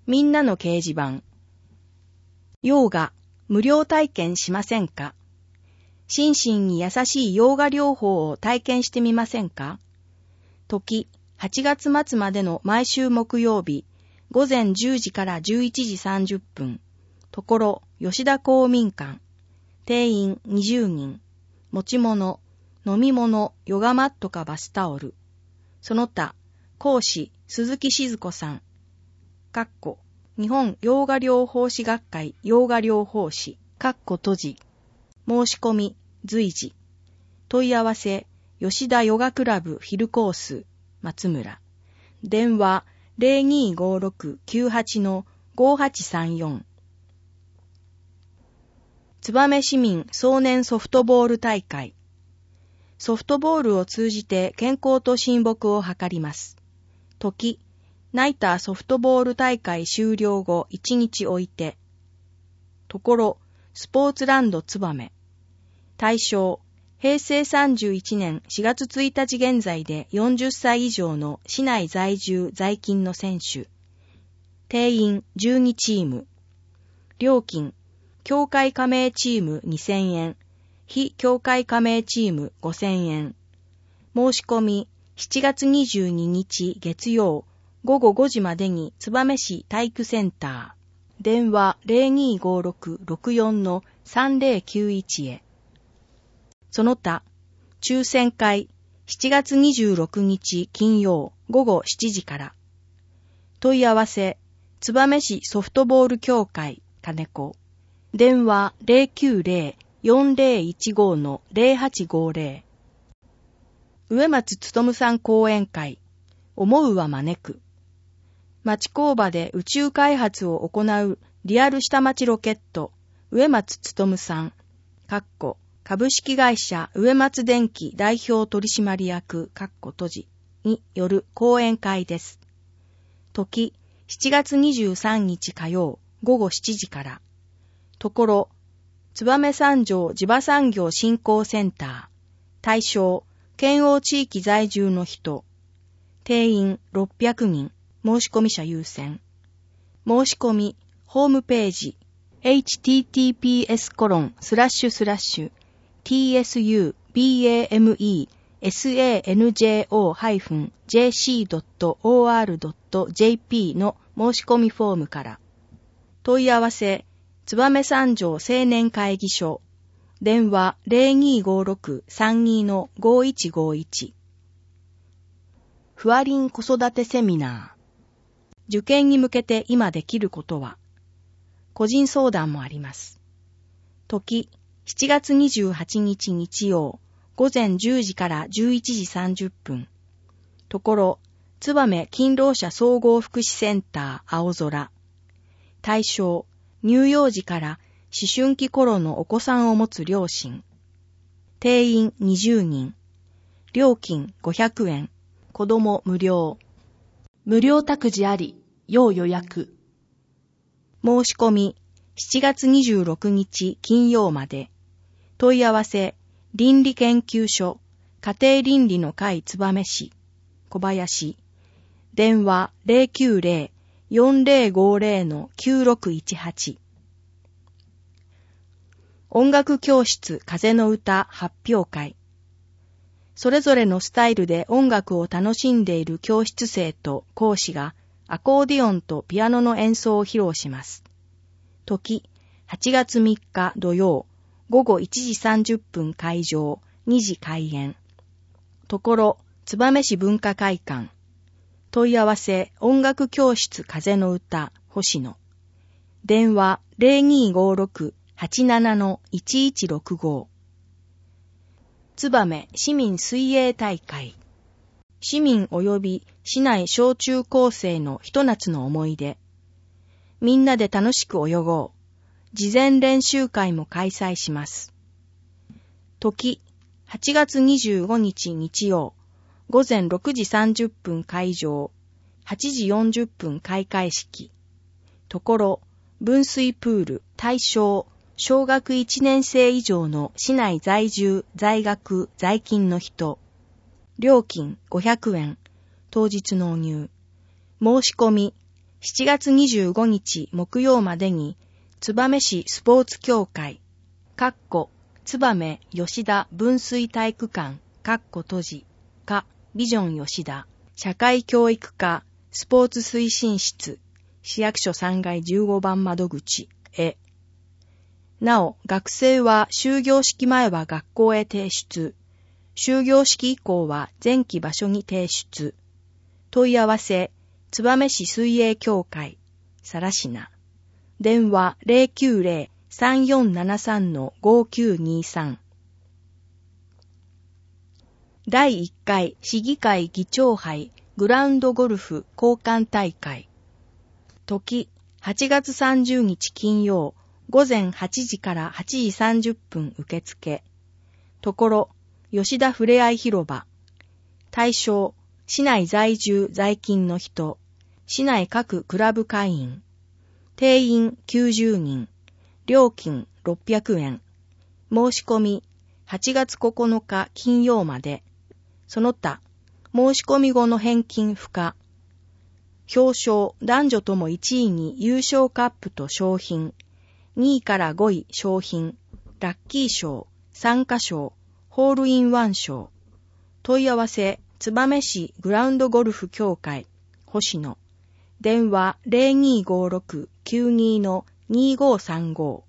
みんなの掲示板。ヨーガ、無料体験しませんか？心身に優しいヨーガ療法を体験してみませんか？時、8月末までの毎週木曜日、午前10時から11時30分。ところ、吉田公民館。定員20人。持ち物、飲み物、ヨガマットかバスタオル。その他、講師、鈴木静子さん。日本ヨーガ療法士学会ヨーガ療法士。閉じ。申し込み、随時。問い合わせ、吉田ヨガクラブフィルコース、松村。電話、0256-98-5834。燕市民壮年ソフトボール大会。ソフトボールを通じて健康と親睦を図ります。時、ナイターソフトボール大会終了後1日置いて。ところ、スポーツランド燕。対象、平成31年4月1日現在で40歳以上の市内在住在勤の選手。定員12チーム。料金、協会加盟チーム2000円。非協会加盟チーム5000円。申し込み、7月22日月曜午後5時までに燕市体育センター。電話 0256-64-3091 へ。その他、抽選会、7月26日金曜午後7時から。問い合わせ、燕市ソフトボール協会、金子。電話 090-4015-0850。植松勉さん講演会、思うは招く。町工場で宇宙開発を行うリアル下町ロケット、植松勉さん、株式会社植松電機代表取締役、閉じによる講演会です。時、7月23日火曜午後7時から。ところ、燕三条地場産業振興センター。対象、県央地域在住の人。定員600人。申し込み者優先。申し込み、ホームページ、https://tsubamesanjo-jc.or.jp の申し込みフォームから。問い合わせ、燕三条青年会議所。電話 0256-32-5151。ふわりん子育てセミナー。受験に向けて今できることは、個人相談もあります。時、7月28日日曜、午前10時から11時30分。ところ、燕勤労者総合福祉センター青空。対象、乳幼児から思春期頃のお子さんを持つ両親。定員20人。料金500円。子供無料。無料託児あり、要予約。申し込み、7月26日金曜まで。問い合わせ、倫理研究所、家庭倫理の会燕市、小林。電話 090-4050-9618。音楽教室風の歌発表会。それぞれのスタイルで音楽を楽しんでいる教室生と講師がアコーディオンとピアノの演奏を披露します。時、8月3日土曜、午後1時30分会場、2時開演。ところ、燕市文化会館。問い合わせ、音楽教室風の歌、星野。電話0256-87-1165。燕市民水泳大会。市民及び市内小中高生のひと夏の思い出。みんなで楽しく泳ごう。事前練習会も開催します。時、8月25日日曜、午前6時30分会場、8時40分開会式。ところ、分水プール、対象、小学1年生以上の市内在住、在学、在勤の人。料金500円。当日納入。申し込み、 7月25日木曜までに、燕市スポーツ協会、燕吉田分水体育館、閉じ、ビジョン吉田、社会教育課、スポーツ推進室、市役所3階15番窓口へ。なお、学生は終業式前は学校へ提出。終業式以降は前期場所に提出。問い合わせ、燕市水泳協会、更科。電話 090-3473-5923。第1回市議会議長杯グラウンドゴルフ交換大会。時、8月30日金曜、午前8時から8時30分受付。ところ、吉田ふれあい広場。対象、市内在住在勤の人、市内各クラブ会員。定員90人。料金600円。申し込み、8月9日金曜まで。その他、申し込み後の返金不可。表彰、男女とも1位に優勝カップと賞品、2位から5位賞品、ラッキー賞、参加賞、ホールインワン賞。問い合わせ、燕市グラウンドゴルフ協会、星野。電話 0256-92-2535。